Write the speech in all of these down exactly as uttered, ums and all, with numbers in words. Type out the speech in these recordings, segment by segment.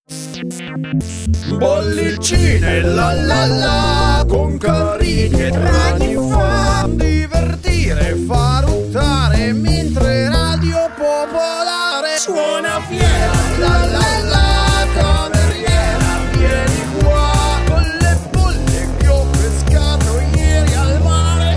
Bollicine la la la, con carini e draghi fa divertire, fa ruttare, mentre Radio Popolare suona fiera. La la la, cameriera, vieni qua, con le bolle che ho pescato ieri al mare.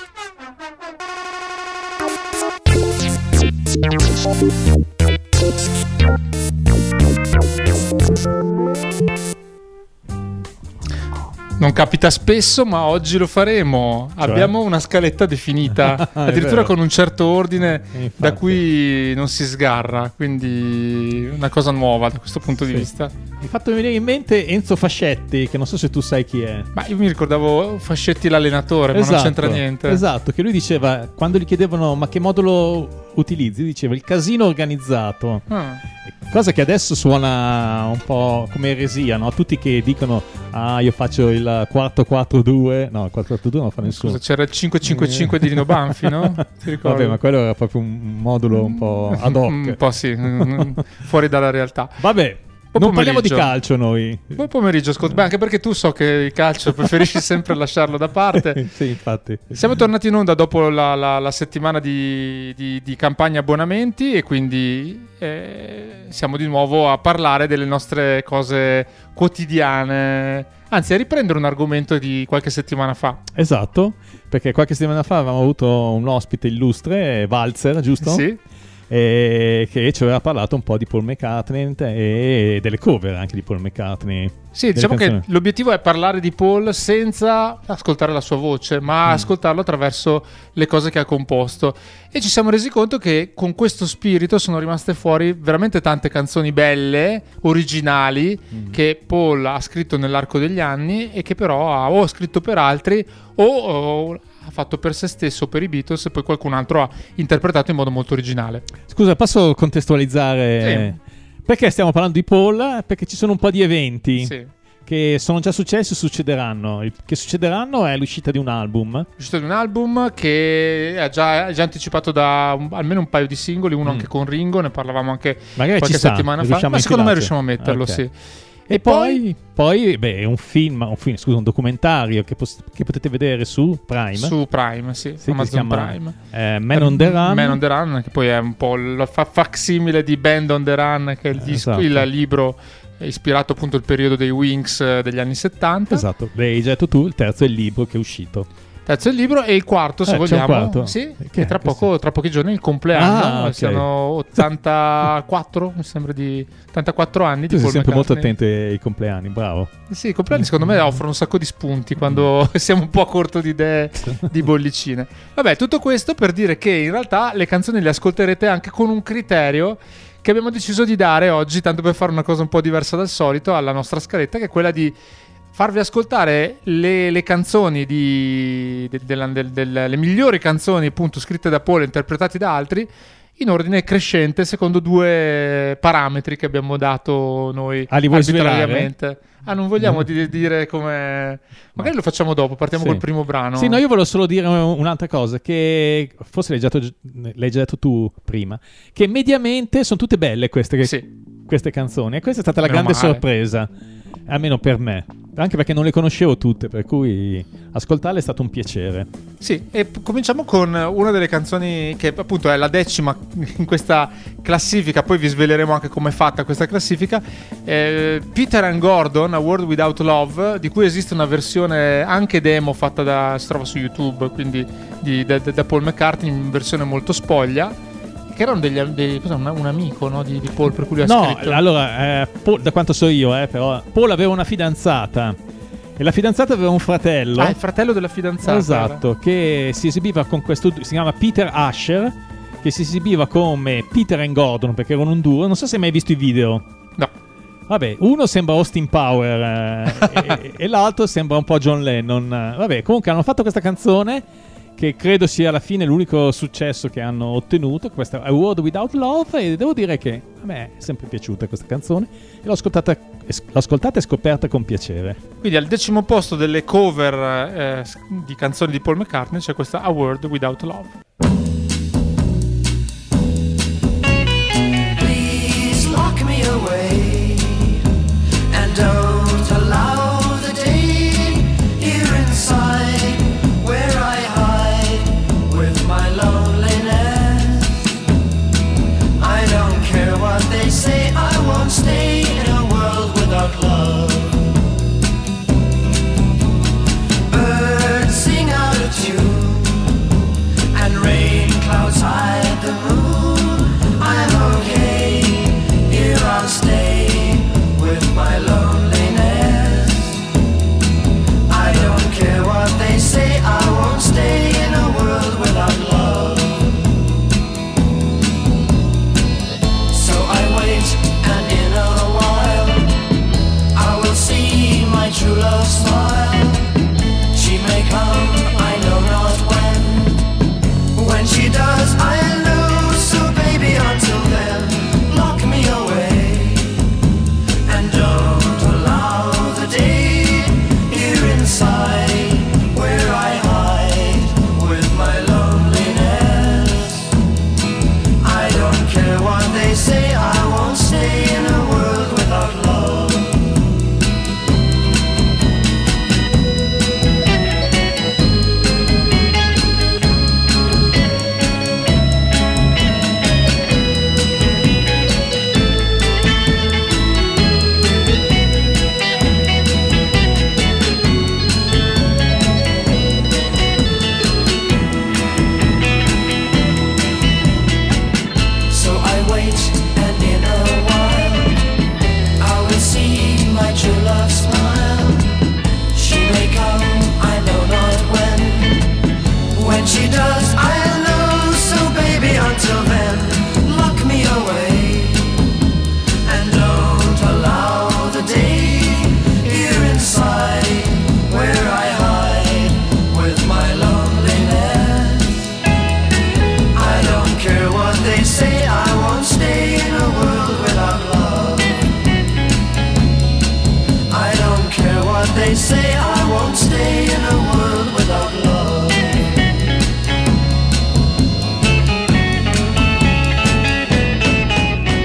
Non capita spesso, ma oggi lo faremo. Cioè? Abbiamo una scaletta definita, addirittura con un certo ordine da cui non si sgarra, quindi una cosa nuova da questo punto di sì. vista. Mi ha fatto venire in mente Enzo Fascetti, che non so se tu sai chi è. Ma io mi ricordavo Fascetti l'allenatore, esatto, ma non c'entra niente. Esatto, che lui diceva, quando gli chiedevano ma che modulo utilizzi, diceva il casino organizzato. Ah. Cosa che adesso suona un po' come eresia, no? Tutti che dicono ah io faccio il quattro quattro due, no il quattro quattro due non fa nessuno. Scusa, c'era il cinque cinque cinque di Rino Banfi, no? Ti ricordi? Vabbè, ma quello era proprio un modulo un po' ad hoc. Un po' sì, fuori dalla realtà. Vabbè. Buon non parliamo di calcio noi. Buon pomeriggio, Scott. Beh, anche perché tu so che il calcio preferisci sempre lasciarlo da parte. Sì, infatti. Siamo tornati in onda dopo la, la, la settimana di, di, di campagna abbonamenti e quindi eh, siamo di nuovo a parlare delle nostre cose quotidiane. Anzi, a riprendere un argomento di qualche settimana fa. Esatto, perché qualche settimana fa avevamo avuto un ospite illustre, Walzer, giusto? Sì. E che ci aveva parlato un po' di Paul McCartney e delle cover anche di Paul McCartney. Sì, diciamo canzoni. Che l'obiettivo è parlare di Paul senza ascoltare la sua voce, ma mm. ascoltarlo attraverso le cose che ha composto. E ci siamo resi conto che con questo spirito sono rimaste fuori veramente tante canzoni belle, originali, mm. che Paul ha scritto nell'arco degli anni e che però ha o scritto per altri o... o ha fatto per se stesso, per i Beatles, e poi qualcun altro ha interpretato in modo molto originale. Scusa, posso contestualizzare? Sì. Perché stiamo parlando di Paul? Perché ci sono un po' di eventi sì. che sono già successi o succederanno. Il che succederanno è l'uscita di un album. L'uscita di un album che è già, è già anticipato da un, almeno un paio di singoli, uno mm. anche con Ringo, ne parlavamo anche magari qualche ci sta, settimana fa, ma secondo me riusciamo a metterlo, okay. sì. E, e poi, poi beh, un film, un film, scusa, un documentario che, pos- che potete vedere su Prime. Su Prime, sì, sì Amazon Prime. Eh, Man on the Run. Man on the Run, che poi è un po' il fa- facsimile di Band on the Run, che è il, disco, esatto. il libro ispirato appunto al periodo dei Wings degli anni settanta. Esatto, beh, hai detto tu, il terzo è il libro che è uscito. Terzo il libro e il quarto, se eh, vogliamo, quarto. Sì, che tra poco, tra pochi giorni il compleanno, ah, okay. Siano ottantaquattro, mi sembra di ottantaquattro anni. Tu di sei Paul sempre McCartney. molto attento ai compleanni, bravo. Sì, i compleanni secondo me offrono un sacco di spunti quando siamo un po' a corto di idee di bollicine. Vabbè, tutto questo per dire che in realtà le canzoni le ascolterete anche con un criterio che abbiamo deciso di dare oggi, tanto per fare una cosa un po' diversa dal solito, alla nostra scaletta, che è quella di farvi ascoltare le, le canzoni di, de, de, de, de, de, le migliori canzoni appunto scritte da Paul e interpretate da altri in ordine crescente secondo due parametri che abbiamo dato noi ah, arbitrariamente. Ah, non vogliamo mm. di, dire come... Magari lo facciamo dopo, partiamo sì. col primo brano. Sì, no, io volevo solo dire un'altra cosa, che forse l'hai già, l'hai già detto tu prima, che mediamente sono tutte belle queste, sì. queste canzoni, e questa è stata la Meno grande male. sorpresa, almeno per me. Anche perché non le conoscevo tutte, per cui ascoltarle è stato un piacere. Sì, e p- cominciamo con una delle canzoni che appunto è la decima in questa classifica, poi vi sveleremo anche come è fatta questa classifica. eh, Peter and Gordon, A World Without Love, di cui esiste una versione anche demo fatta da, si trova su YouTube, quindi di, da, da Paul McCartney, in versione molto spoglia, che erano degli, dei, cosa, un, un amico, no, di, di Paul, per cui lui ha no, scritto. No, allora, eh, Paul, da quanto so io, eh, però Paul aveva una fidanzata e la fidanzata aveva un fratello. Ah, il fratello della fidanzata. Esatto, era. Che si esibiva con questo, si chiama Peter Asher, che si esibiva come Peter and Gordon, perché erano un duo. Non so se hai mai visto i video. No. Vabbè, uno sembra Austin Power eh, e, e l'altro sembra un po' John Lennon. Vabbè, comunque hanno fatto questa canzone che credo sia alla fine l'unico successo che hanno ottenuto, questa A World Without Love, e devo dire che a me è sempre piaciuta questa canzone e l'ho ascoltata, l'ho ascoltata e scoperta con piacere. Quindi al decimo posto delle cover eh, di canzoni di Paul McCartney c'è questa A World Without Love. Please lock me away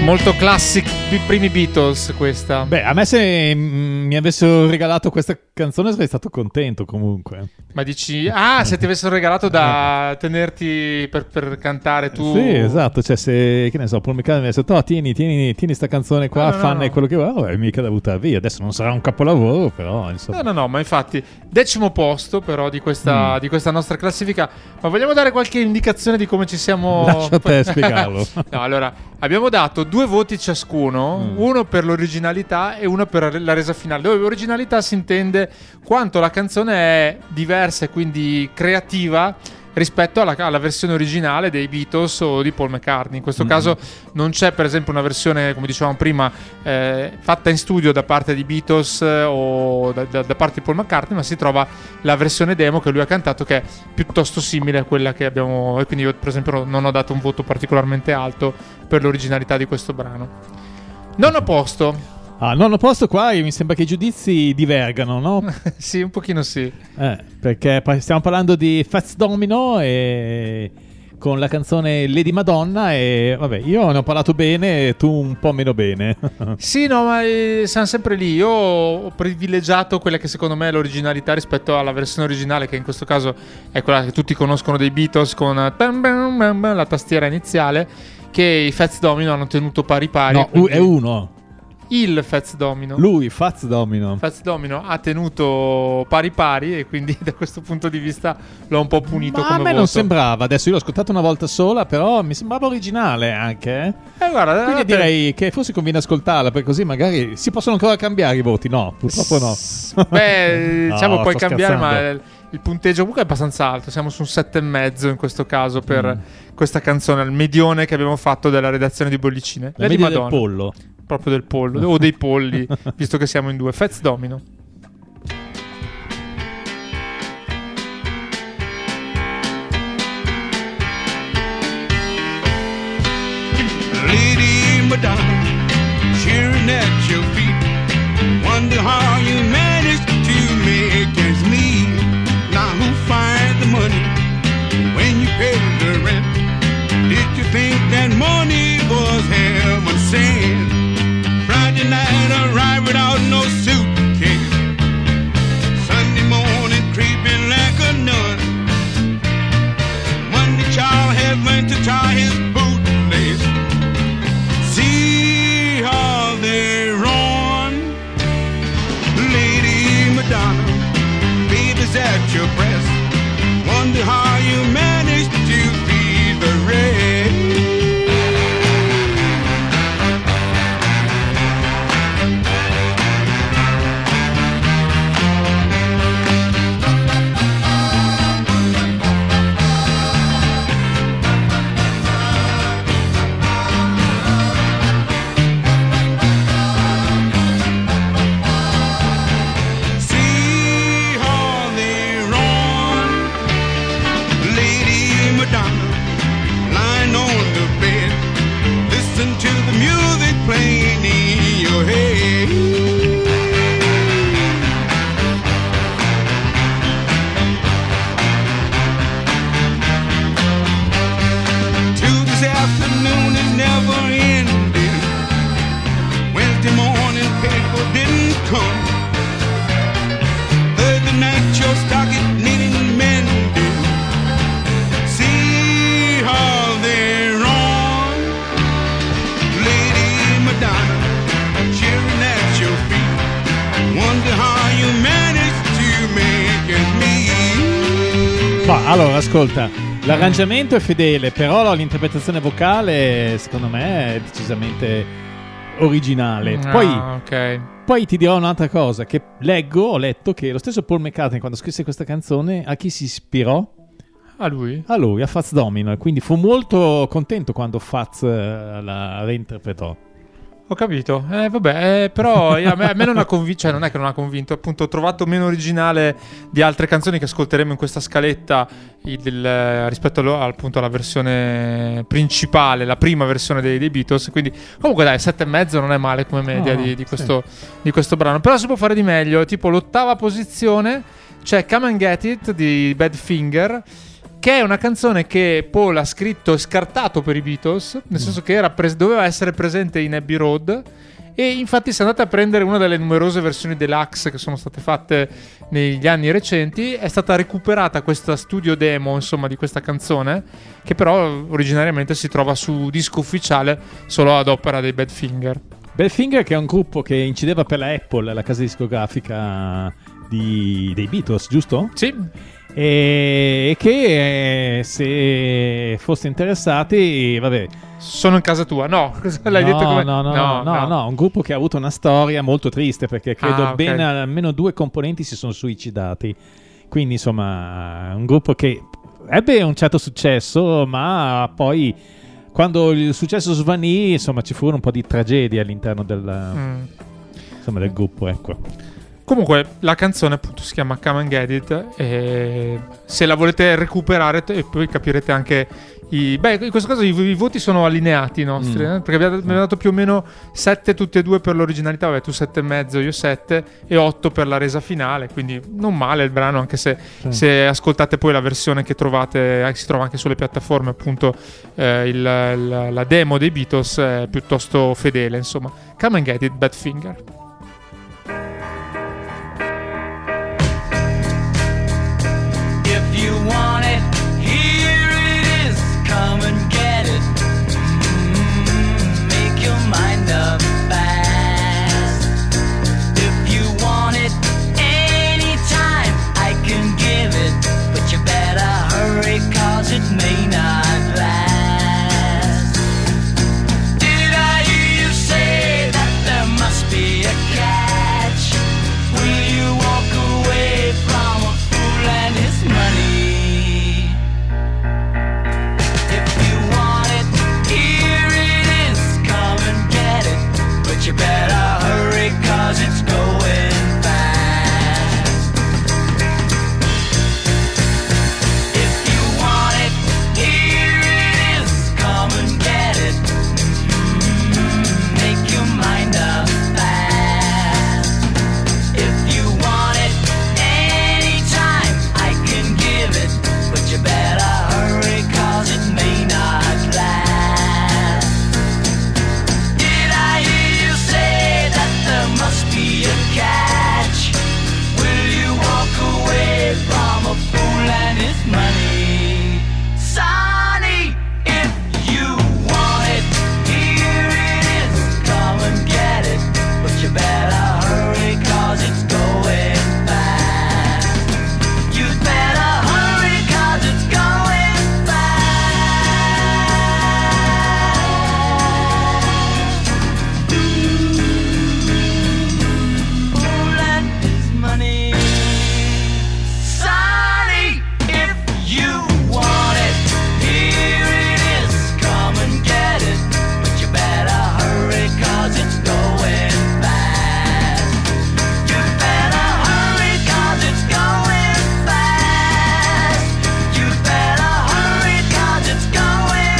Molto classic, i primi Beatles questa. Beh, a me se mm, mi avessero regalato questa canzone sarei stato contento comunque. Ma dici, ah, se ti avessero regalato da tenerti per, per cantare tu. Sì, esatto, cioè se, che ne so, Paul McCartney mi ha detto, oh, tieni, tieni, tieni sta canzone qua, no, no, fan no, e no. quello che va, oh, è mica da buttare via. Adesso non sarà un capolavoro, però insomma. No, no, no, ma infatti, decimo posto però di questa, Mm. di questa nostra classifica. Ma vogliamo dare qualche indicazione di come ci siamo... Lascia a te spiegarlo. No, allora, abbiamo dato due voti ciascuno, Mm. uno per l'originalità e uno per la resa finale. Dove originalità si intende quanto la canzone è diversa e quindi creativa rispetto alla, alla versione originale dei Beatles o di Paul McCartney. In questo Mm. caso non c'è per esempio una versione, come dicevamo prima, eh, fatta in studio da parte di Beatles eh, o da, da- da parte di Paul McCartney, ma si trova la versione demo che lui ha cantato, che è piuttosto simile a quella che abbiamo, e quindi io per esempio non ho dato un voto particolarmente alto per l'originalità di questo brano. Nono posto. Ah, nono posto qua mi sembra che i giudizi divergano, no? Sì, un pochino sì. Eh, perché pa- stiamo parlando di Fats Domino e con la canzone Lady Madonna e vabbè, io ne ho parlato bene e tu un po' meno bene. Sì, no, ma eh, siamo sempre lì. Io ho privilegiato quella che secondo me è l'originalità rispetto alla versione originale, che in questo caso è quella che tutti conoscono dei Beatles con eh, bam, bam, bam, bam, la tastiera iniziale, che i Fats Domino hanno tenuto pari pari. No, quindi è uno. il Fats Domino. Lui, Fats Domino. Fats Domino ha tenuto pari pari e quindi da questo punto di vista l'ho un po' punito Ma come a me voto. non sembrava, adesso io l'ho ascoltato una volta sola, però mi sembrava originale anche. eh. Eh, guarda, Quindi eh, direi che forse conviene ascoltarla, perché così magari si possono ancora cambiare i voti. No, purtroppo no. Beh, diciamo No, puoi sto cambiare, ma scherzando. il, il punteggio comunque è abbastanza alto. Siamo su un sette e mezzo in questo caso per Mm. questa canzone, il medione che abbiamo fatto della redazione di Bollicine. La Lady media del Madonna, pollo. proprio del pollo o dei polli, visto che siamo in due. Fats Domino. Lady Madonna, cheering at your feet. Wonder how you managed to make ends meet. Now who finds the money when you pay the rent? Did you think that money was heaven sent? Friday night arrived without no suitcase. Sunday morning creeping like a nun. Monday child has learned to tie his bootlace. See how they run. Lady Madonna, baby's at your breast. Wonder how you managed to feed the rest. See how they run. Lady Madonna, lying on the bed. Listen to the music playing in your head. Tuesday afternoon is never ending. Wednesday morning paper didn't come. Thursday night your stocking needing mending. See how they run. Lady Madonna, cheering at your feet. Wonder how you managed to make it meet. Ma allora, ascolta, l'arrangiamento è fedele, però l'interpretazione vocale, secondo me, è decisamente originale. Poi, Ah, ok. poi ti dirò un'altra cosa, che leggo, ho letto che lo stesso Paul McCartney, quando scrisse questa canzone, a chi si ispirò? A lui? A lui, a Fats Domino, e quindi fu molto contento quando Fats eh, la reinterpretò. Ho capito, eh, vabbè, eh, però io- a, me, a me non ha convinto, cioè non è che non ha convinto, appunto ho trovato meno originale di altre canzoni che ascolteremo in questa scaletta il- del- rispetto allo- appunto alla versione principale, la prima versione dei, dei Beatles, quindi comunque dai, sette e mezzo non è male come media No, di, di sì. questo, di questo brano, però si può fare di meglio, tipo l'ottava posizione c'è Come and Get It di Badfinger, che è una canzone che Paul ha scritto e scartato per i Beatles, nel senso che era pres- doveva essere presente in Abbey Road, e infatti se andate a prendere una delle numerose versioni deluxe che sono state fatte negli anni recenti, è stata recuperata questa studio demo, insomma, di questa canzone, che però originariamente si trova su disco ufficiale solo ad opera dei Badfinger. Badfinger, che è un gruppo che incideva per la Apple, la casa discografica di, dei Beatles, giusto? Sì. E che eh, se foste interessati, vabbè, sono in casa tua. No, cosa l'hai no, detto come... no, no, no, no, no, no, un gruppo che ha avuto una storia molto triste, perché credo Ah, ok. bene almeno due componenti si sono suicidati. Quindi insomma, un gruppo che ebbe un certo successo, ma poi quando il successo svanì, insomma, ci furono un po' di tragedie all'interno del, Mm. insomma, del gruppo, ecco. Comunque la canzone appunto si chiama Come and Get It, e se la volete recuperare t- e poi capirete anche i... Beh, in questo caso i, i voti sono allineati i nostri, Mm. eh? Perché abbiamo, abbiamo dato più o meno sette tutti e due per l'originalità, vabbè tu sette e mezzo, io sette, e otto per la resa finale, quindi non male il brano, anche se, Sì. se ascoltate poi la versione che trovate, eh, si trova anche sulle piattaforme, appunto eh, il, il- la demo dei Beatles è piuttosto fedele, insomma. Come and Get It, Badfinger. If you want it, here it is. Come and get it. Mm, make your mind up fast. If you want it anytime, I can give it. But you better hurry, cause it may not last. Did I hear you say that there must be a catch? Will you walk away from a fool and his money? If you want it, here it is. Come and get it. But you better hurry, cause it's going fast. If you want it, here it is. Come and get it. Mm, make your mind up fast. If you want it anytime, I can give it. But you better hurry, cause it may not last. Did I hear you say that there must be a catch? Will you walk away from a fool and his money? Sonny, if you want it, here it is. Come and get it. But you better hurry, cause it's going fast. You better hurry, cause it's going fast. Fool and his money. Sonny, if you want it, here it is. Come and get it. But you better hurry, cause it's going fast. You better hurry, cause it's going fast. You better hurry, cause it's going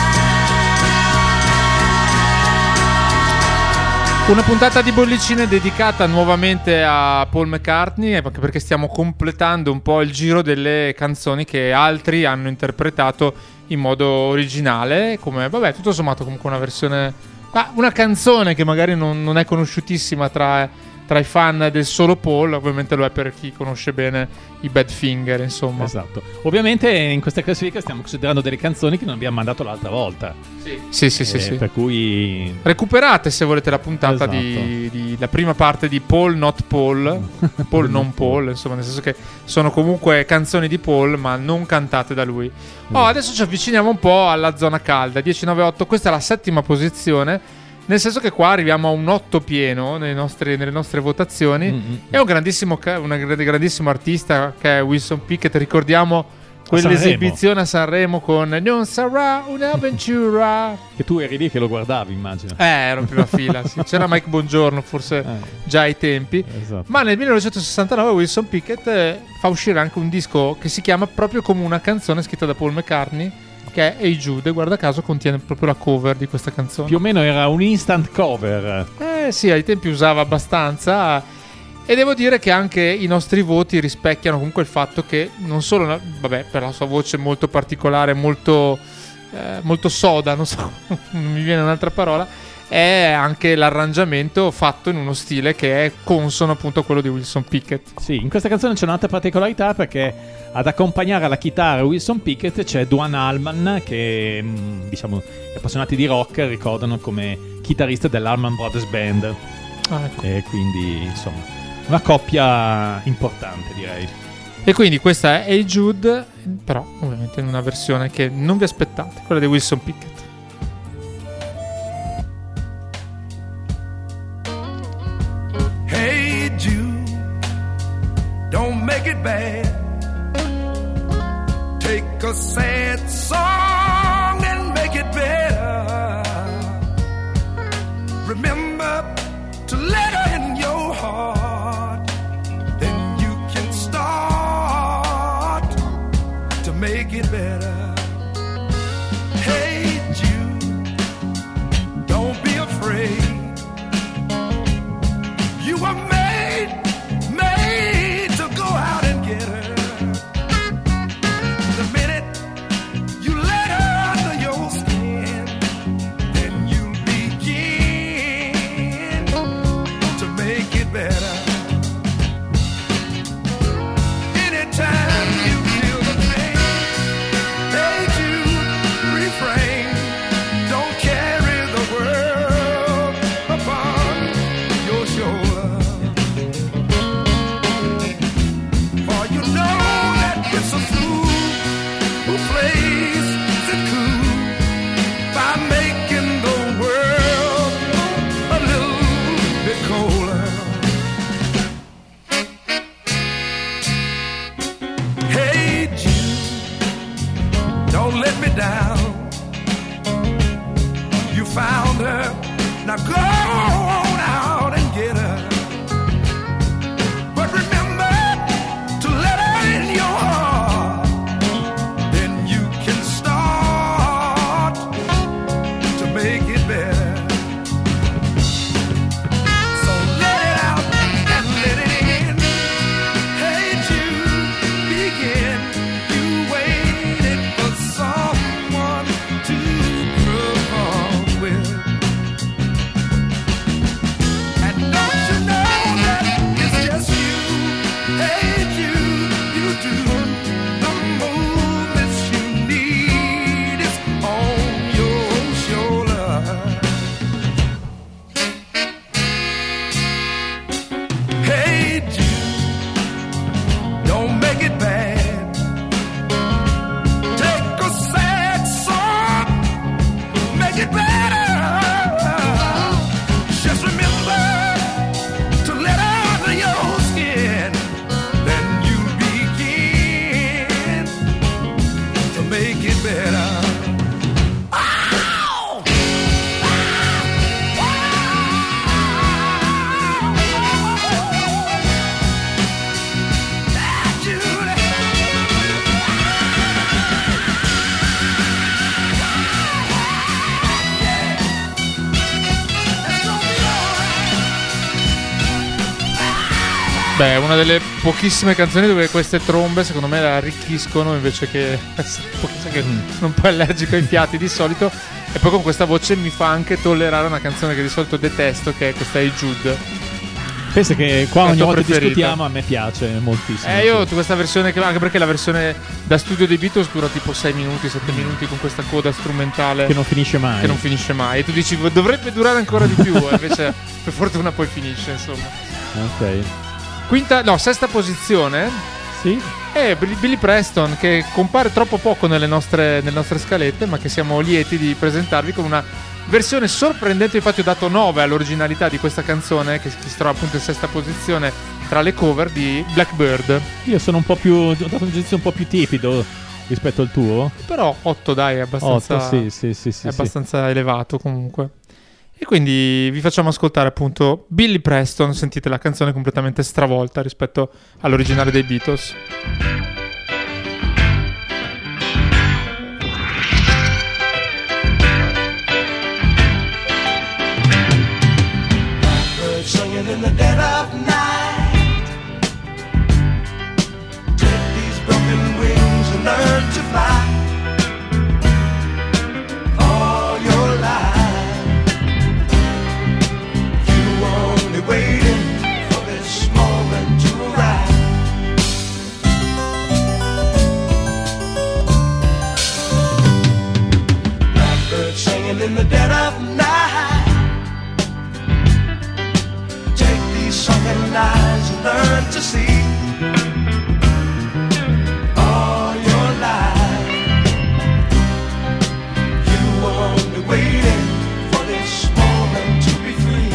fast. Una puntata di bollicine dedicata nuovamente a Paul McCartney, anche perché stiamo completando un po' il giro delle canzoni che altri hanno interpretato in modo originale, come, vabbè, tutto sommato comunque una versione, ah, una canzone che magari non, non è conosciutissima tra, tra i fan del solo Paul, ovviamente lo è per chi conosce bene i Badfinger, insomma. Esatto. Ovviamente in questa classifica stiamo considerando delle canzoni che non abbiamo mandato l'altra volta. Sì, sì, sì, Eh, sì. Per cui Recuperate se volete la puntata Esatto. di, di la prima parte di Paul Not Paul, Paul non Paul, insomma, nel senso che sono comunque canzoni di Paul ma non cantate da lui. Oh, adesso ci avviciniamo un po' alla zona calda, dieci nove otto, questa è la settima posizione, nel senso che qua arriviamo a un otto pieno nei nostri- nelle nostre votazioni. Mm-hmm. È un grandissimo, ca- un gra- grandissimo artista che è Wilson Pickett, ricordiamo quell'esibizione a Sanremo con Non sarà un'avventura. che tu eri lì che lo guardavi, immagino. Eh, ero in prima fila, sì. C'era Mike Bongiorno, forse Eh, già ai tempi. esatto. Ma nel millenovecentosessantanove Wilson Pickett eh, fa uscire anche un disco che si chiama proprio come una canzone scritta da Paul McCartney, che è Hey Jude, e guarda caso contiene proprio la cover di questa canzone. Più o meno era un instant cover. Eh sì, ai tempi usava abbastanza. E devo dire che anche i nostri voti rispecchiano comunque il fatto che non solo, vabbè, per la sua voce molto particolare, molto, eh, molto soda, non so, non mi viene un'altra parola, è anche l'arrangiamento fatto in uno stile che è consono appunto a quello di Wilson Pickett. Sì, in questa canzone c'è un'altra particolarità, perché ad accompagnare alla chitarra Wilson Pickett c'è Duane Allman, che mh, diciamo gli appassionati di rock ricordano come chitarrista dell'Allman Brothers Band. Ah, ecco. E quindi insomma una coppia importante, direi. E quindi questa è Hey Jude, però ovviamente in una versione che non vi aspettate, quella di Wilson Pickett. Hey Jude, don't make it bad. Take a sad song and make it better. Remember to let her in your heart, then you can start to make it better. Hey Jude, don't be afraid. You were made, made to go out and get her. The minute you let her under your skin, then you begin to make it better. Anytime you feel the pain, hey Jude, refrain. Don't carry the world upon your shoulder. For you know that it's a fool who plays it cool by making the world a little bit colder. Hey Jude, don't let me down. You found her, now go on out and get her. But remember to let her in your heart, then you can start to make it better. So let it out and let it in. Hey Jude, begin. You waited for someone to perform with. And don't you know that it's just you? Hey Jude, you do the movements you need is on your shoulder. Hey Jude, don't make it bad. Take a sad song, make it better. Just remember to let out of your skin, then you begin to make it better. Ow! Ah, Judy. That's gonna be alright. Beh, è una delle pochissime canzoni dove queste trombe secondo me la arricchiscono invece che essere qualcosa che sono un po' allergico ai fiati di solito. E poi con questa voce mi fa anche tollerare una canzone che di solito detesto, che è questa Hey Jude. Pensa che qua La ogni tua volta preferita? discutiamo, a me piace moltissimo. Eh, io questa versione, che anche perché la versione da studio dei Beatles dura tipo sei minuti, sette minuti con questa coda strumentale Che non finisce mai. che non finisce mai. E tu dici dovrebbe durare ancora di più, e invece per fortuna poi finisce, insomma. Ok. Quinta, no, sesta posizione Sì. è Billy Billy Preston, che compare troppo poco nelle nostre, nelle nostre scalette, ma che siamo lieti di presentarvi con una versione sorprendente. Infatti ho dato nove all'originalità di questa canzone, che si trova appunto in sesta posizione tra le cover di Blackbird. Io sono un po' più. Ho dato un giudizio un po' più tiepido rispetto al tuo. Però otto dai, è abbastanza, Otto, sì, sì, sì, sì, è sì. abbastanza elevato comunque. E quindi vi facciamo ascoltare appunto Billy Preston. Sentite la canzone completamente stravolta rispetto all'originale dei Beatles. Birds singing in the dead of night. sunken eyes and learn to see all your life. You were only waiting for this moment to be free.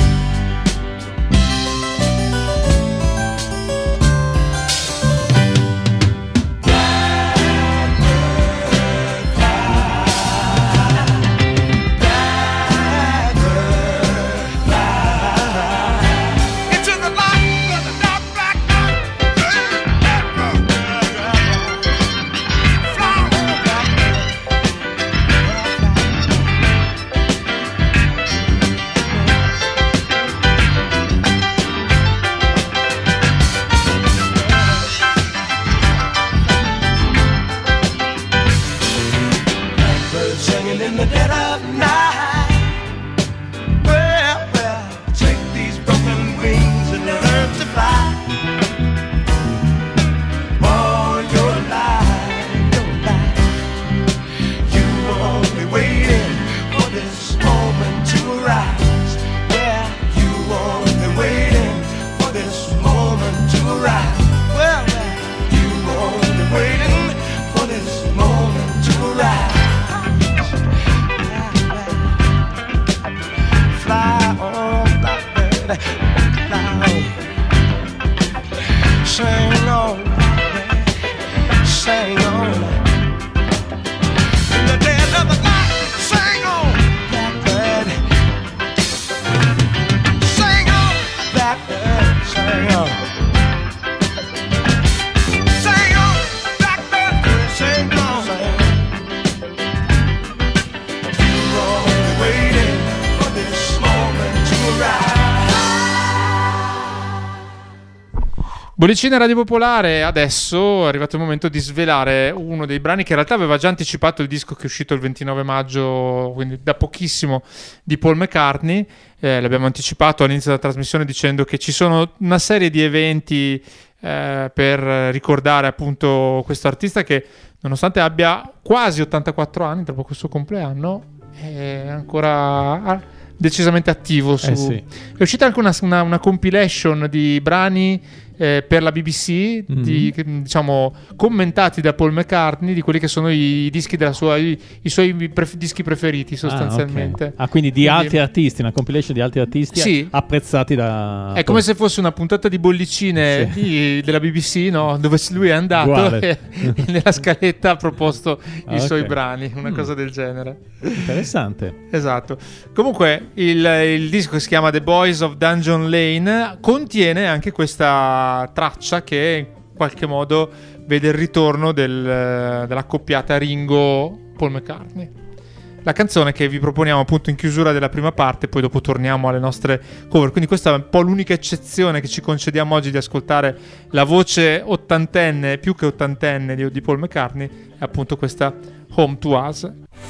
Bollicina Radio Popolare, adesso è arrivato il momento di svelare uno dei brani che in realtà aveva già anticipato il disco che è uscito il ventinove maggio, quindi da pochissimo, di Paul McCartney. Eh, l'abbiamo anticipato all'inizio della trasmissione dicendo che ci sono una serie di eventi eh, per ricordare appunto questo artista che, nonostante abbia quasi ottantaquattro anni, dopo questo compleanno, è ancora decisamente attivo. Su... Eh sì. È uscita anche una, una, una compilation di brani eh, per la B B C, mm-hmm. di, diciamo, commentati da Paul McCartney, di quelli che sono i dischi della sua, i, i suoi pref- dischi preferiti sostanzialmente. Ah, okay. Ah, quindi di quindi, altri artisti, una compilation di altri artisti sì, apprezzati da... È come se fosse una puntata di bollicine sì. di, della B B C, no? Dove lui è andato e, e nella scaletta ha proposto ah, i suoi okay. brani, una mm. cosa del genere. Interessante. Esatto. Comunque il, il disco che si chiama The Boys of Dungeon Lane contiene anche questa traccia che in qualche modo vede il ritorno del, dell'accoppiata Ringo-Paul McCartney. La canzone che vi proponiamo appunto in chiusura della prima parte, poi dopo torniamo alle nostre cover. Quindi questa è un po' l'unica eccezione che ci concediamo oggi, di ascoltare la voce ottantenne, più che ottantenne, di, di Paul McCartney, è appunto questa Home to Us.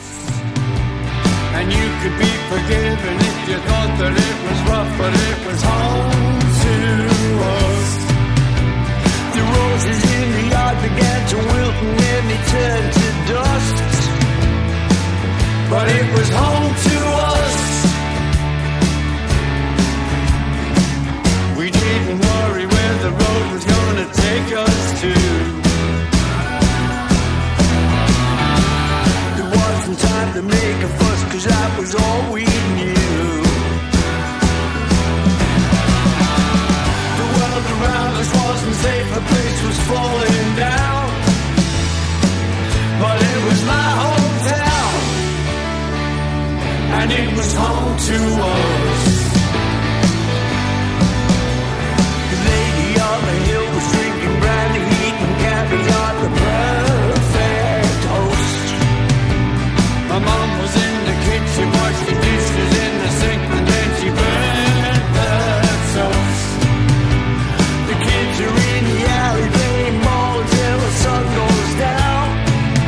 And you could be forgiven if you thought that it was rough, but it was home to us. The roses in the yard began to wilt and then they turned to dust. But it was home to us. We didn't worry where the road was gonna take us to. There wasn't time to make a fuss, 'cause that was all we knew. The world around us wasn't safe, the place was falling down. But it was my hometown, and it was home to us. The lady on the hill was drinking brandy, eating caviar, the perfect host. My mom was in the kitchen washing dishes in the sink, and then she burned the toast. The kids are in the alley playing ball till the sun goes down.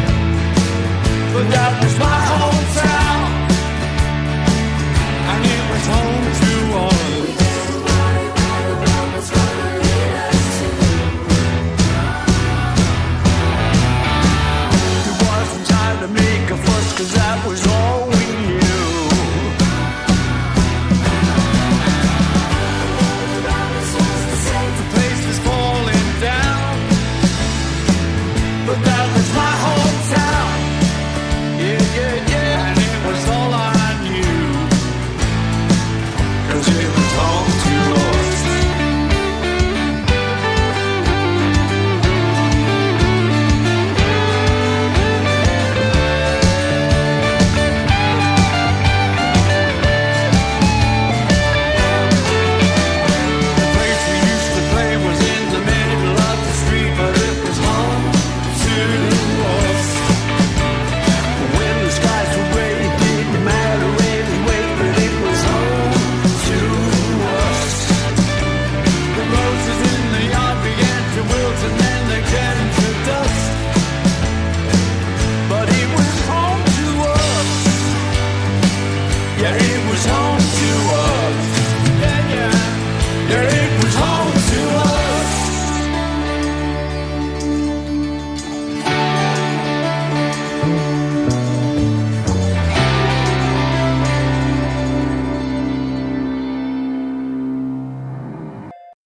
But that was my hometown, and it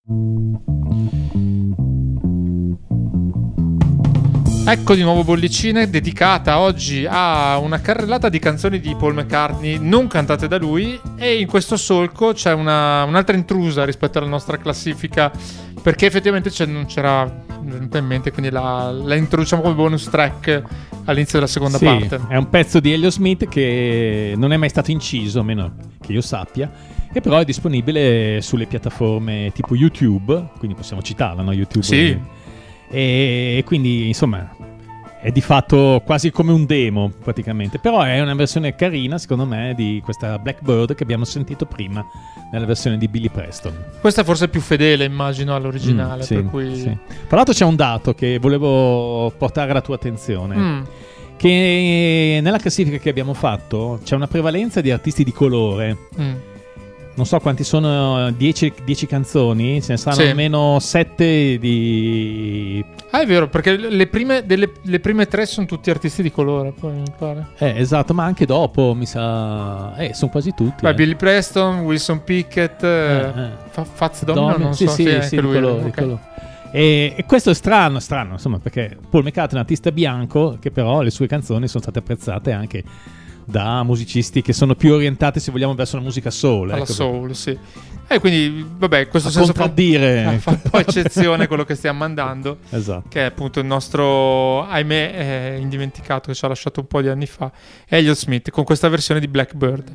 Ecco di nuovo Bollicine, dedicata oggi a una carrellata di canzoni di Paul McCartney non cantate da lui, e in questo solco c'è una, un'altra intrusa rispetto alla nostra classifica, perché effettivamente c'è, non c'era venuta in mente, quindi la, la introduciamo come bonus track all'inizio della seconda Sì, parte. è un pezzo di Elliott Smith che non è mai stato inciso, a meno che io sappia, e però è disponibile sulle piattaforme tipo YouTube, quindi possiamo citarla, no? YouTube. Sì. E quindi insomma è di fatto quasi come un demo praticamente, però è una versione carina secondo me di questa Blackbird che abbiamo sentito prima nella versione di Billy Preston. Questa forse è più fedele, immagino, all'originale. Mm, sì, per cui... sì. Tra l'altro c'è un dato che volevo portare alla tua attenzione, Mm. che nella classifica che abbiamo fatto c'è una prevalenza di artisti di colore. Mm. Non so quanti sono, dieci canzoni, ce ne saranno Sì. almeno sette di... Ah, è vero, perché le prime, delle, le prime tre sono tutti artisti di colore, poi mi pare. Eh, esatto, ma anche dopo, mi sa... Eh, sono quasi tutti. Beh, eh. Billy Preston, Wilson Pickett, Eh, eh. Fa- Fats Domino, Domino, non sì, so sì, se è sì, anche di lui. colore, di ok. colore. E, e questo è strano, strano, insomma, perché Paul McCartney è un artista bianco, che però le sue canzoni sono state apprezzate anche da musicisti che sono più orientati, se vogliamo, verso la musica soul. Alla ecco, soul, sì. E quindi, vabbè, in questo a senso fa, contraddire. fa un po' eccezione quello che stiamo mandando, Esatto. che è appunto il nostro, ahimè, eh, indimenticato, che ci ha lasciato un po' di anni fa, Elliott Smith, con questa versione di Blackbird.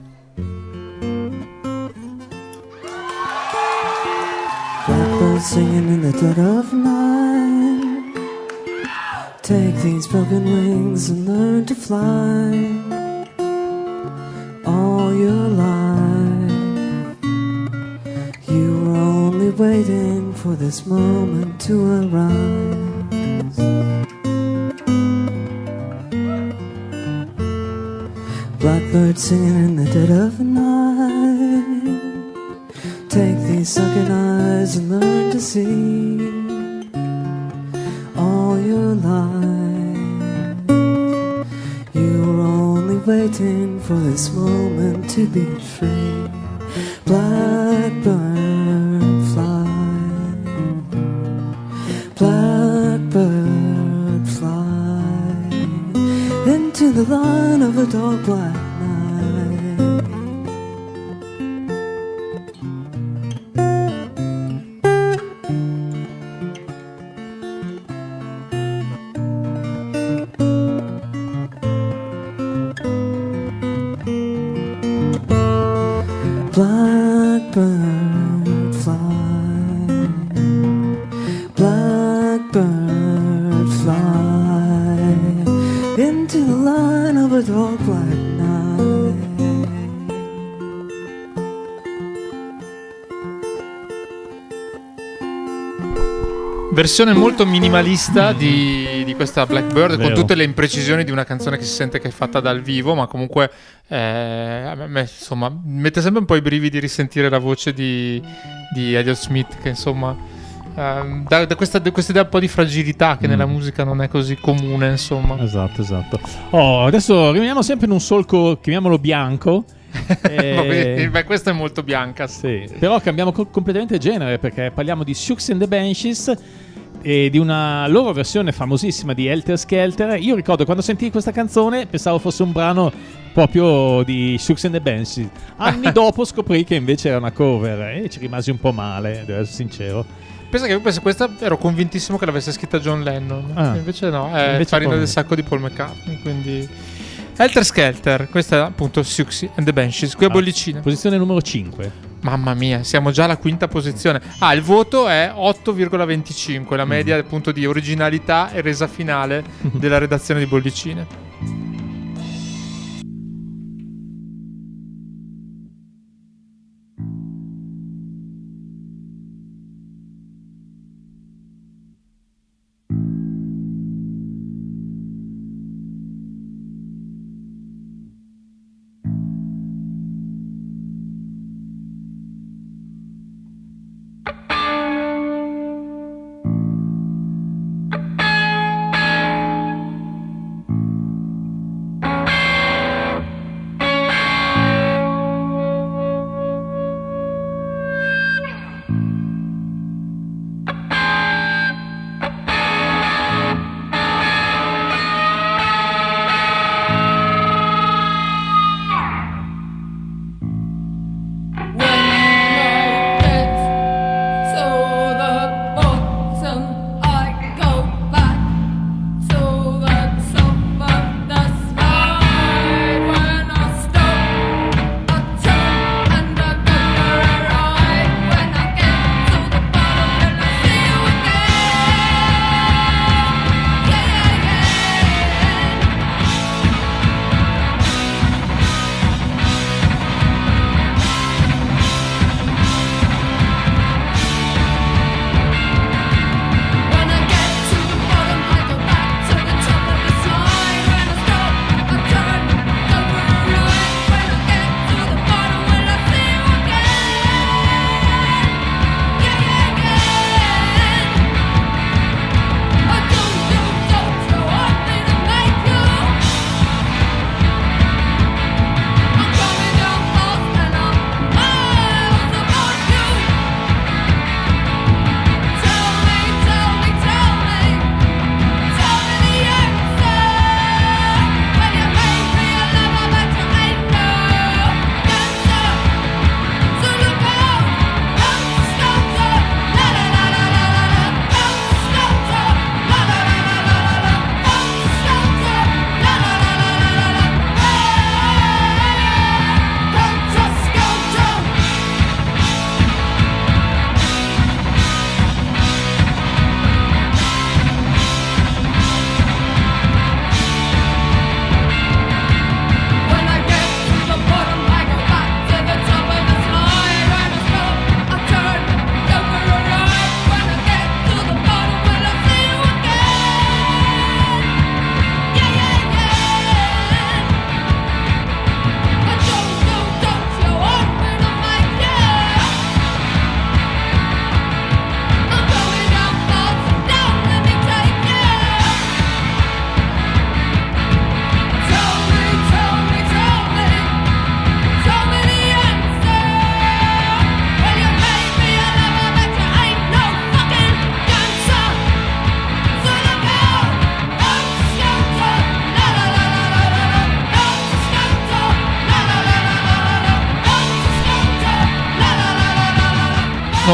Blackbird singing in the dead of night. Take these broken wings and learn to fly. All your life, you were only waiting for this moment to arise. Blackbird singing in the dead of night. Take these sunken eyes and learn to see. All your life, you were only waiting for this moment to be free. Blackbird fly, blackbird fly into the line of a dark black night. Blackbird fly, blackbird fly into the line of a dark black night. Versione molto minimalista di, di questa Blackbird, con Vero. tutte le imprecisioni di una canzone che si sente che è fatta dal vivo, ma comunque eh, a me, insomma, mette sempre un po' i brividi risentire la voce di, di Elliott Smith, che insomma ehm, da, da questa, da questa idea un po' di fragilità che Mm. nella musica non è così comune, insomma. Esatto, esatto. Oh, adesso rimaniamo sempre in un solco, chiamiamolo bianco. Eh... Eh, Beh, questa è molto bianca, sì. sì, però cambiamo co- completamente genere, perché parliamo di Siouxsie and the Banshees e di una loro versione famosissima di Helter Skelter. Io ricordo quando sentii questa canzone pensavo fosse un brano proprio di Siouxsie and the Banshees. Anni dopo scoprì che invece era una cover e ci rimasi un po' male, devo essere sincero. Pensa che io penso questa ero convintissimo che l'avesse scritta John Lennon, Ah. invece no, è Invece farina Paul- del sacco di Paul McCartney, quindi Helter Skelter, questa è appunto Siouxsie and the Banshees, qui a Ah, Bollicine. Posizione numero cinque. Mamma mia, siamo già alla quinta posizione. Ah, il voto è otto virgola venticinque, la media appunto di originalità e resa finale della redazione di Bollicine.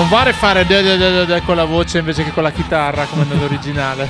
non vale fare de- de- de- de- con la voce invece che con la chitarra come nell'originale.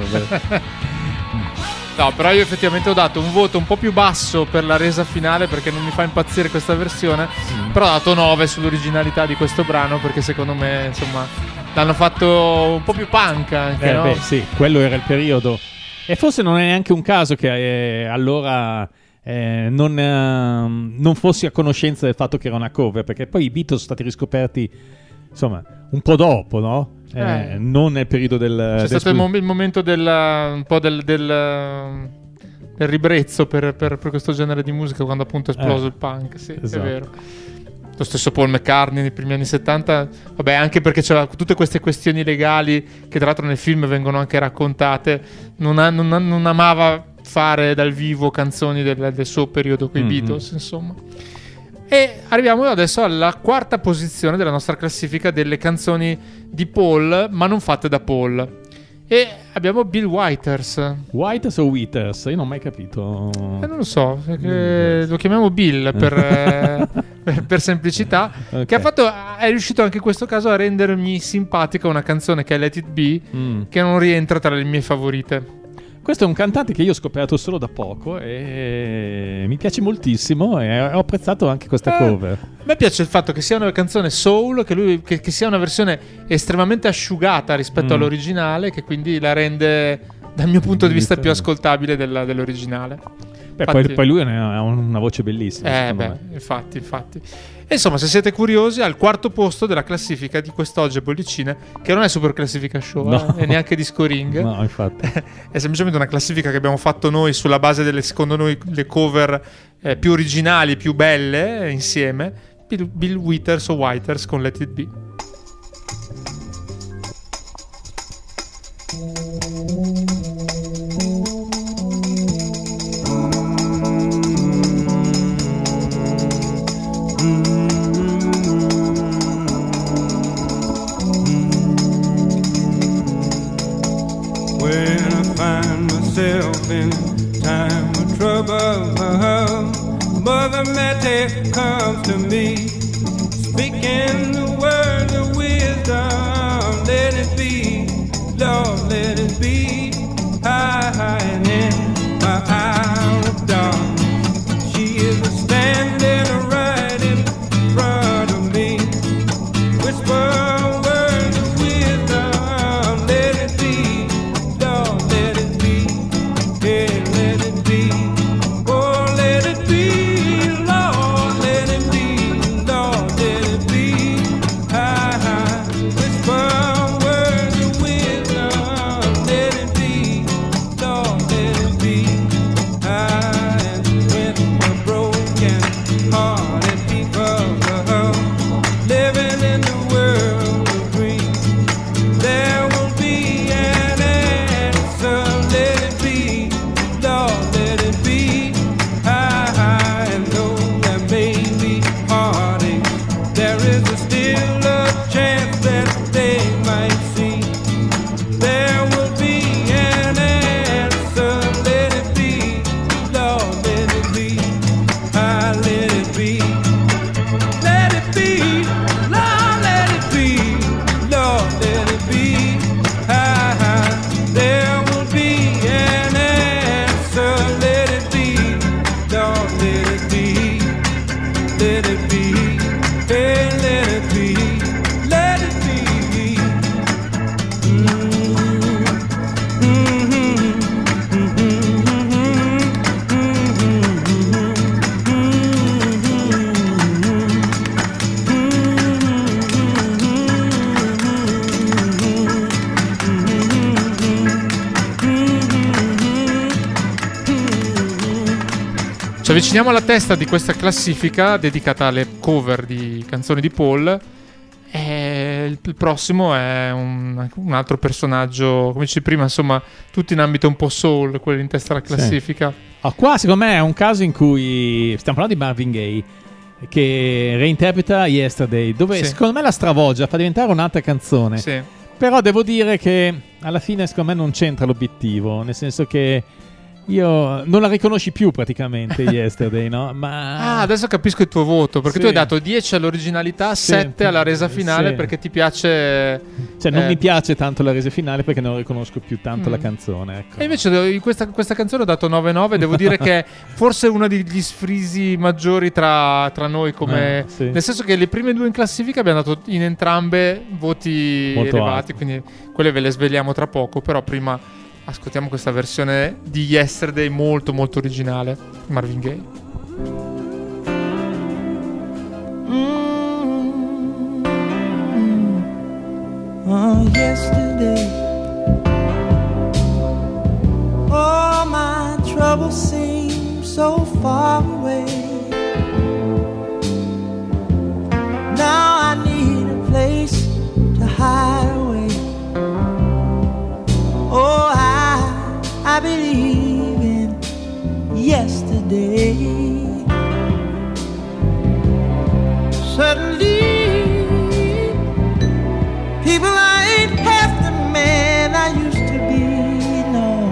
No, però io effettivamente ho dato un voto un po' più basso per la resa finale perché non mi fa impazzire questa versione, mm. però ho dato nove sull'originalità di questo brano perché secondo me, insomma, l'hanno fatto un po' più punk anche, eh, no? Beh, sì, quello era il periodo. E forse non è neanche un caso che eh, allora eh, non, eh, non fossi a conoscenza del fatto che era una cover, perché poi i Beatles sono stati riscoperti, insomma, un po' dopo, no? Eh, Eh. Non nel periodo del... C'è del stato il, mom- il momento del un po' del, del, del ribrezzo per, per, per questo genere di musica quando appunto è esploso Eh. il punk, sì, Esatto. è vero. Lo stesso Paul McCartney nei primi anni settanta, vabbè, anche perché c'era tutte queste questioni legali che tra l'altro nel film vengono anche raccontate, non, ha- non, ha- non amava fare dal vivo canzoni del, del suo periodo con i Mhm. Beatles, insomma. E arriviamo adesso alla quarta posizione della nostra classifica delle canzoni di Paul, ma non fatte da Paul. E abbiamo Bill Withers. Withers o Withers? Io non ho mai capito. Eh, non lo so, perché lo chiamiamo Bill per, eh, per, per semplicità. Ok. Che ha fatto, è riuscito anche in questo caso a rendermi simpatica una canzone che è Let It Be, Mm. che non rientra tra le mie favorite. Questo è un cantante che io ho scoperto solo da poco e mi piace moltissimo e ho apprezzato anche questa Eh, cover. A me piace il fatto che sia una canzone soul, che, lui, che, che sia una versione estremamente asciugata rispetto Mm. all'originale, che quindi la rende, dal mio punto di vista, più Giusto. ascoltabile della- dell'originale. Beh, Infatti- poi, poi lui ha una voce bellissima. Eh, secondo beh, me. infatti, infatti. E insomma, se siete curiosi, al quarto posto della classifica di quest'oggi a Bollicine, che non è super classifica show, No. eh, e neanche disco ring. No, infatti. È semplicemente una classifica che abbiamo fatto noi sulla base delle, secondo noi, le cover eh, più originali, più belle eh, insieme. Bill, Bill Withers o Withers con Let It Be. When I find myself in time of trouble, Mother Mary comes to me, speaking the words of wisdom. Let it be, Lord, let it be. High, high and in my hour of dark, she is standing right in front of me, whisper words of wisdom. Let it be, Lord, let it be. Yeah, let it be. Oh, let it be, Lord, let it be. Lord, let it be. High, high, whisper words of wisdom. Let it be, Lord, let it be. High, and when we're broken hearted people living in the world of dreams, there will be an answer. Let it be, Lord, let it be. High, high, and though there may be heartache, there is a still a chance that they might see. There will be an answer. Let it be, Lord, let it be. High, let it be. Let it be, Lord, let it be. Lord, let it be. High, high, there will be an answer. Let it be, Lord, let it be. Let it be, hey, let it be. Let it be. Ci avviciniamo alla testa di questa classifica dedicata alle cover di canzoni di Paul. E il, il prossimo è un, un altro personaggio, come dicevi prima, insomma, tutti in ambito un po' soul, quelli in testa alla classifica. Ah, qua secondo me è un caso in cui stiamo parlando di Marvin Gaye che reinterpreta Yesterday, dove Sì. secondo me la stravolge, la fa diventare un'altra canzone. Sì. Però devo dire che alla fine secondo me non c'entra l'obiettivo, nel senso che Io non la riconosci più praticamente Yesterday, no? Ma Ah, adesso capisco il tuo voto, perché Sì. tu hai dato dieci all'originalità, Sì. sette alla resa finale Sì. perché ti piace. cioè non eh, mi piace tanto la resa finale perché non riconosco più tanto Mm. la canzone, ecco. E invece in questa, questa canzone ho dato nove nove. Devo dire che è forse uno degli sfrisi maggiori tra, tra noi, come Eh, sì. nel senso che le prime due in classifica abbiamo dato in entrambe voti Molto elevati, alti. quindi quelle ve le svegliamo tra poco. Però prima ascoltiamo questa versione di Yesterday molto molto originale, Marvin Gaye. Oh, yesterday, oh, my troubles seem so far away. Now I need a place to hide away. Oh, I, I believe in yesterday. Suddenly, people, I ain't half the man I used to be, no.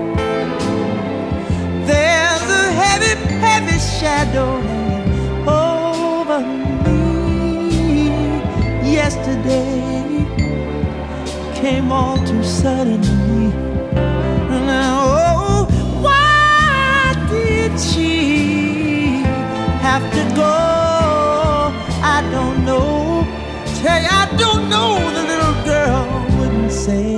There's a heavy, heavy shadow hanging over me. Yesterday came all too suddenly. Now, oh, why did she have to go? I don't know. Tell you, I don't know, the little girl wouldn't say.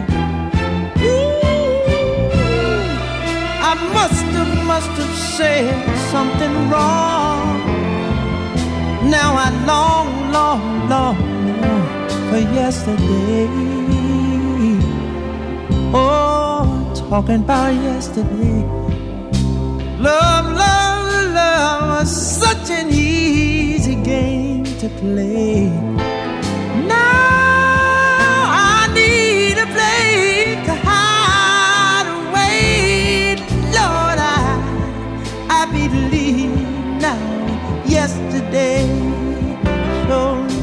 Ooh, I must have, must have said something wrong. Now I long, long, long, long for yesterday. Oh, talking about yesterday. Love, love, love was such an easy game to play. Now I need a place to hide away. Lord, I, I believe now yesterday. Sure enough.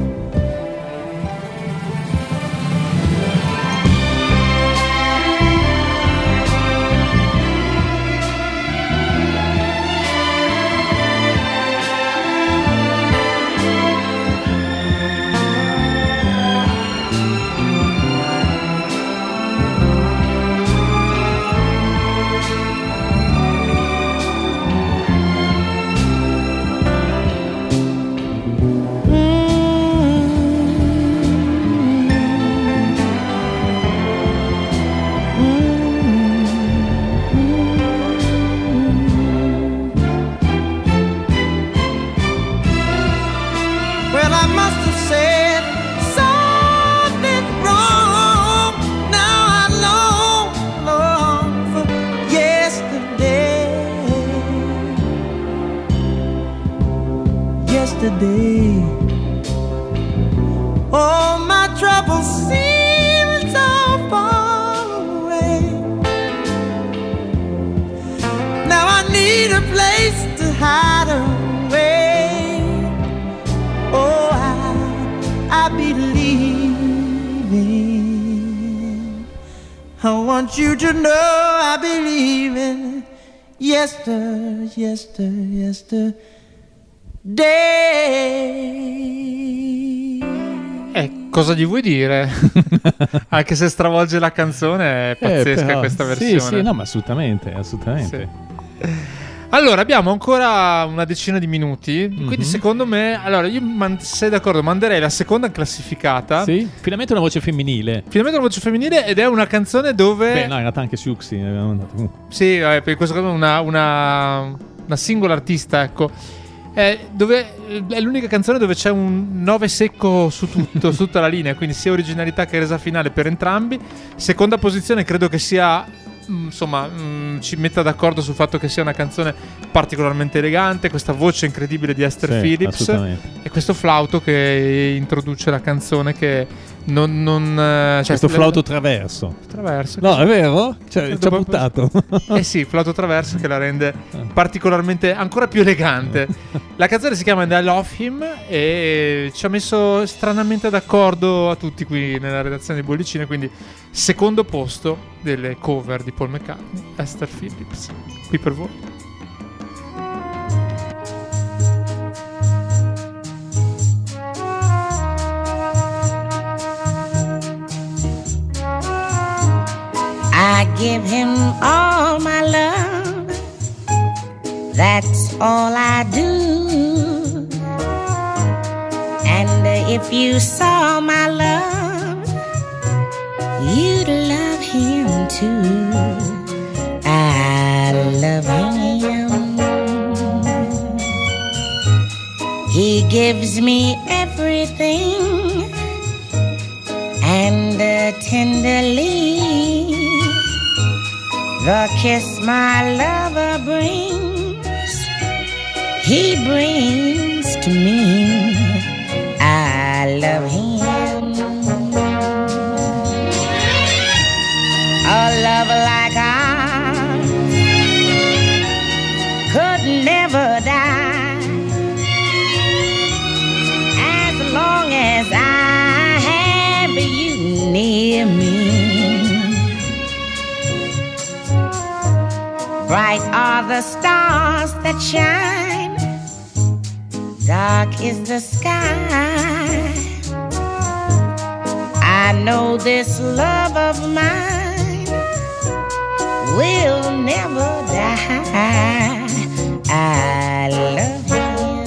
Well, I must have said something wrong. Now I long, long for yesterday. Yesterday. Oh, my troubles seem so far away. Now I need a place to hide away. Oh, I, I believe in. I want you to know I believe in yester, yester, yesterday. Eh, cosa gli vuoi dire? Anche se stravolge la canzone, è pazzesca Eh, però- questa sì, versione. sì, no, ma assolutamente, assolutamente. Sì. Allora, abbiamo ancora una decina di minuti. Quindi, Mhm. secondo me, allora, io man- se sei d'accordo, manderei la seconda classificata. Sì? Finalmente una voce femminile. Finalmente una voce femminile, ed è una canzone dove. Beh, no, in realtà anche Siuxi ne avevamo mandato. Uh. Sì, eh, per questo caso una, una, una singola artista, ecco. È, dove, è l'unica canzone dove c'è un nove secco su tutto, su tutta la linea, quindi sia originalità che resa finale per entrambi. Seconda posizione credo che sia, mh, insomma, mh, ci metta d'accordo sul fatto che sia una canzone particolarmente elegante, questa voce incredibile di Esther Sì, Phillips assolutamente. e questo flauto che introduce la canzone che non, non eh, cioè, Questo la- flauto traverso. traverso. No, è vero? Cioè, ci ha Dopo- buttato. Eh sì, flauto traverso che la rende particolarmente ancora più elegante. La canzone si chiama And I Love Him e ci ha messo stranamente d'accordo a tutti qui nella redazione di Bollicine, quindi secondo posto delle cover di Paul McCartney, Esther Phillips, qui per voi. I give him all my love, that's all I do. And if you saw my love, you'd love him too. I love him. He gives me everything, and uh, tenderly the kiss my lover brings, he brings to me. I love him. A love like ours could never die, as long as I have you near me. Bright are the stars that shine, dark is the sky. I know this love of mine will never die. I love him.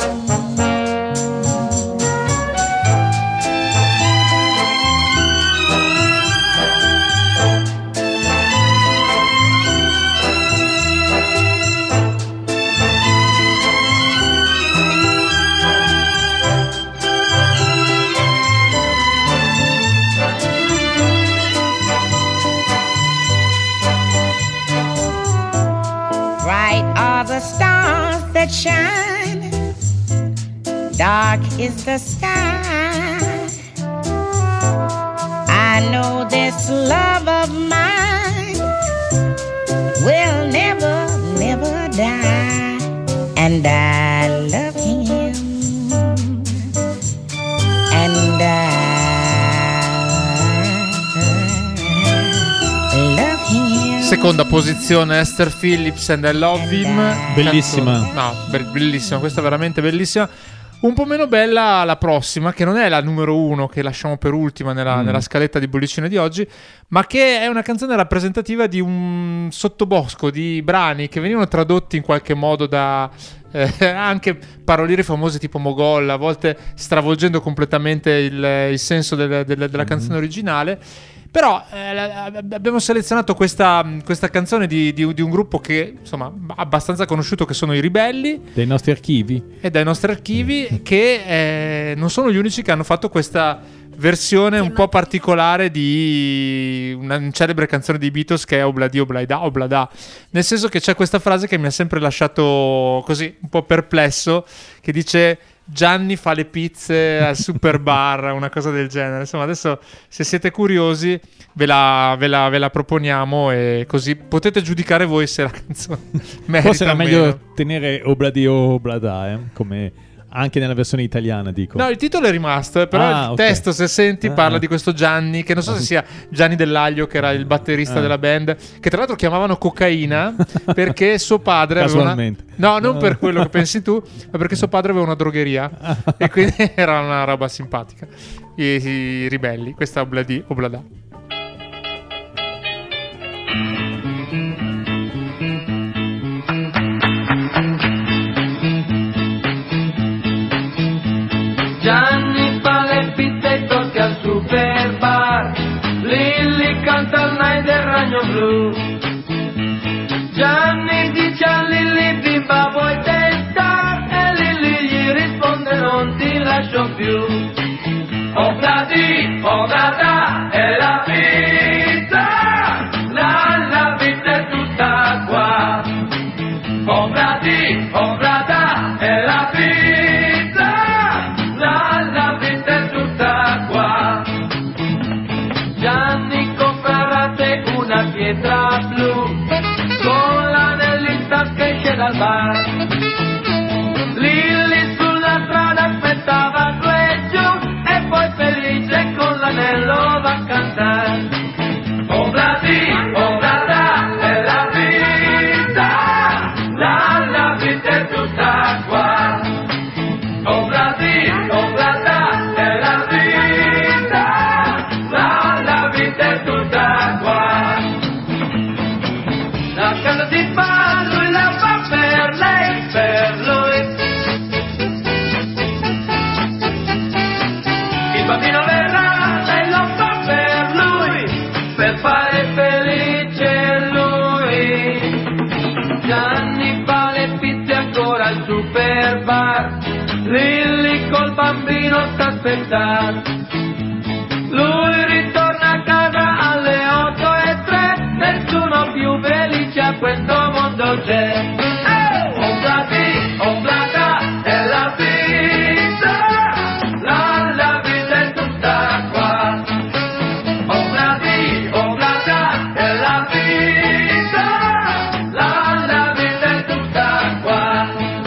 The stars that shine, dark is the sky. I know this love of mine will never, never die, and I love him, and I love him. Seconda posizione Esther Phillips and I Love Him. Bellissima. Canzone- No, be- bellissima, questa è veramente bellissima. Un po' meno bella la prossima, che non è la numero uno che lasciamo per ultima nella, Mm. nella scaletta di Bollicine di oggi, ma che è una canzone rappresentativa di un sottobosco di brani che venivano tradotti in qualche modo da eh, anche paroliere famose tipo Mogol, a volte stravolgendo completamente il, il senso del- del- della canzone originale. Però eh, la- abbiamo selezionato questa, questa canzone di, di- di un gruppo che insomma abbastanza conosciuto, che sono i Ribelli, Dei nostri archivi. e dai nostri archivi, che eh, non sono gli unici che hanno fatto questa versione un po' particolare di una celebre canzone dei Beatles che è Obladi Oblada Oblada, nel senso che c'è questa frase che mi ha sempre lasciato così un po' perplesso, che dice: Gianni fa le pizze al super bar, una cosa del genere. Insomma, adesso se siete curiosi ve la, ve la, ve la proponiamo, e così potete giudicare voi se la canzone merita Forse era o meglio meno. tenere Obladi Oblada, eh? Come anche nella versione italiana, dico. No, il titolo è rimasto, eh, però Ah, il ok. testo, se senti, Ah. parla di questo Gianni, che non so se sia Gianni Dell'Aglio, che era il batterista Ah. della band, che tra l'altro chiamavano Cocaina perché suo padre aveva una... Casualmente. No, non Ah. per quello che pensi tu, ma perché suo padre aveva una drogheria e quindi era una roba simpatica. I, i Ribelli, questa Obladi Oblada. Gianni fa le pizze e torti al super bar, Lilli canta il night del ragno blu. Gianni dice a Lilli: bimba vuoi testare? E Lilli gli risponde: non ti lascio più. Obladi, oblada, è la pizza, la, la pizza è tutta qua. Obladi, oblada, è la pizza, la, la pizza è tutta qua. lettera blu, con l'anello in tasca esce dal bar. Lilli sulla strada aspettava due giù, e poi felice con l'anello va a cantare. Oblati, oblata, è la vita, la, la vita è tutta qua. Oblati, oblata, è la vita, la, la vita è tutta qua. La casa si fa, lui la fa per lei, per lui. Il bambino verrà, lei lo fa per lui, per fare felice lui. Gianni fa le pizze ancora al super bar, Lilli col bambino sta aspettando. Lui ritorna a casa alle otto e tre, nessuno più felice a questo mondo c'è. Oblati, oblata, è la vita, la, la vita è tutta qua. Oblati, oblata, è la vita, la, la vita è tutta qua.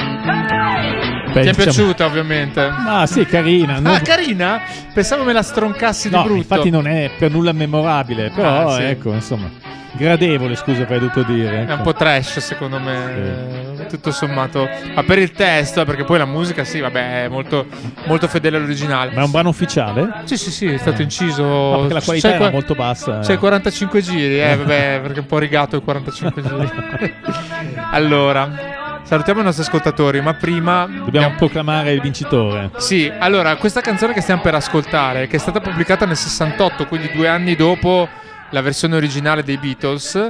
Beh, Ti è diciamo- piaciuta ovviamente? Ah, sì, carina. non- Ah, carina? Pensavo me la stroncassi di No, brutto. infatti non è per nulla memorabile, però Ah, sì. ecco, insomma, gradevole, scusa, avrei dovuto dire. È ecco. un po' trash secondo me, eh, tutto sommato. Ma per il testo, eh, perché poi la musica sì, vabbè, è molto, molto fedele all'originale. Ma è un brano ufficiale? Sì, sì, sì, è stato inciso. No, perché la qualità c'è era qua- molto bassa. C'è eh. quarantacinque giri, eh, vabbè, perché è un po' rigato i quarantacinque giri. Allora, salutiamo i nostri ascoltatori, ma prima Dobbiamo proclamare il vincitore. Sì, allora, questa canzone che stiamo per ascoltare, che è stata pubblicata nel sessantotto, quindi due anni dopo la versione originale dei Beatles,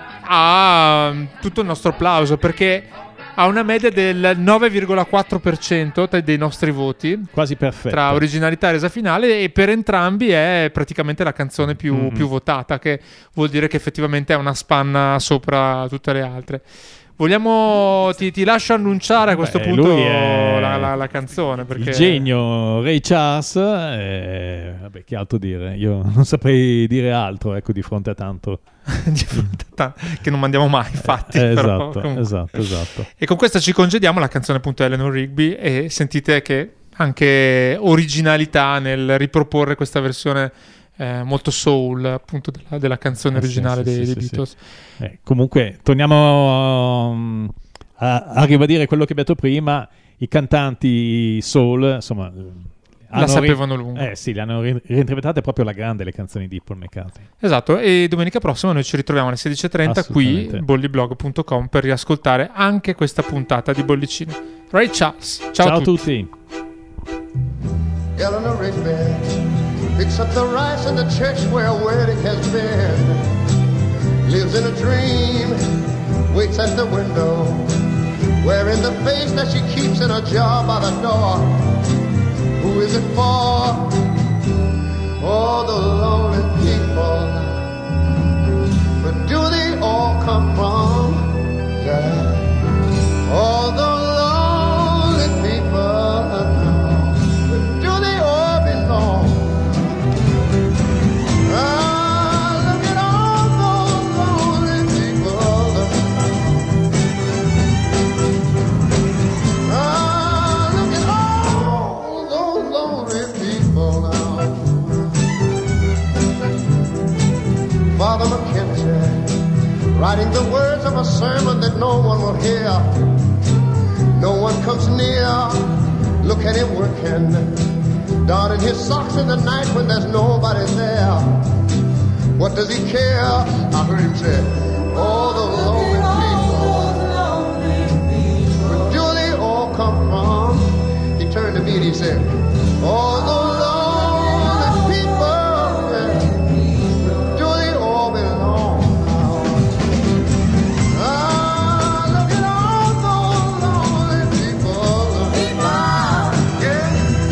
ha mm, tutto il nostro applauso, perché ha una media del nove virgola quattro per cento tra- dei nostri voti, Quasi perfetto. tra originalità e resa finale, e per entrambi è praticamente la canzone più, Mhm. più votata, che vuol dire che effettivamente è una spanna sopra tutte le altre. Vogliamo, ti, ti lascio annunciare a questo Beh, punto lui è la, la- la canzone, perché Il genio Ray Charles, eh, vabbè, che altro dire? Io non saprei dire altro, ecco, di fronte a tanto. di fronte a ta- che non mandiamo mai, infatti. Eh, però, esatto, comunque. esatto, esatto. E con questa ci congediamo, la canzone appunto è Eleanor Rigby, e sentite che anche originalità nel riproporre questa versione eh, molto soul appunto della, della canzone Eh, sì, originale sì, dei, sì, dei sì, Beatles. Eh, comunque, torniamo um, a, a ribadire quello che abbiamo detto prima. I cantanti soul, insomma, hanno sapevano lunga. Eh sì, le hanno ri- reinterpretate proprio alla grande le canzoni di Paul McCartney. Esatto, e domenica prossima noi ci ritroviamo alle sedici e trenta qui Assolutamente. bolliblog punto com per riascoltare anche questa puntata di Bollicine. Ray Charles, ciao, Ciao a a tutti. tutti. Eleanor Rigby picks up the rice in the church where a wedding has been. Lives in a dream, waits at the window, wearing the face that she keeps in a jar by the door. Who is it for? Oh, the lonely people. But do they all come from? Yeah. All the lonely people. But do they all belong? Ah, look at all those lonely people. Ah, look at all those lonely people now. Father McKenzie, writing the words of a sermon that no one will hear. No one comes near. Look at him working, darning his socks in the night when there's nobody there. What does he care? I heard him say, oh, the lonely people. Where do they all come from? He turned to me and he said, oh, the lonely people. Yeah. Where do they all belong? Ah, look at all those lonely people. Yeah.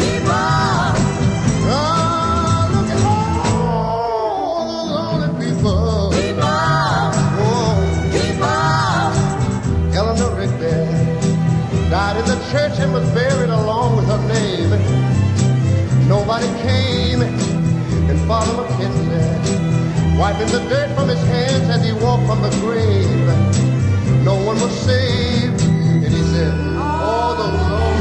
Ah, look at all those lonely people. Oh. Eleanor Rigby died in the church and was buried along with her name. Nobody came, and Father McKenzie wiping the dirt from his hands as he walked from the grave. No one was saved, and he said, all the Lord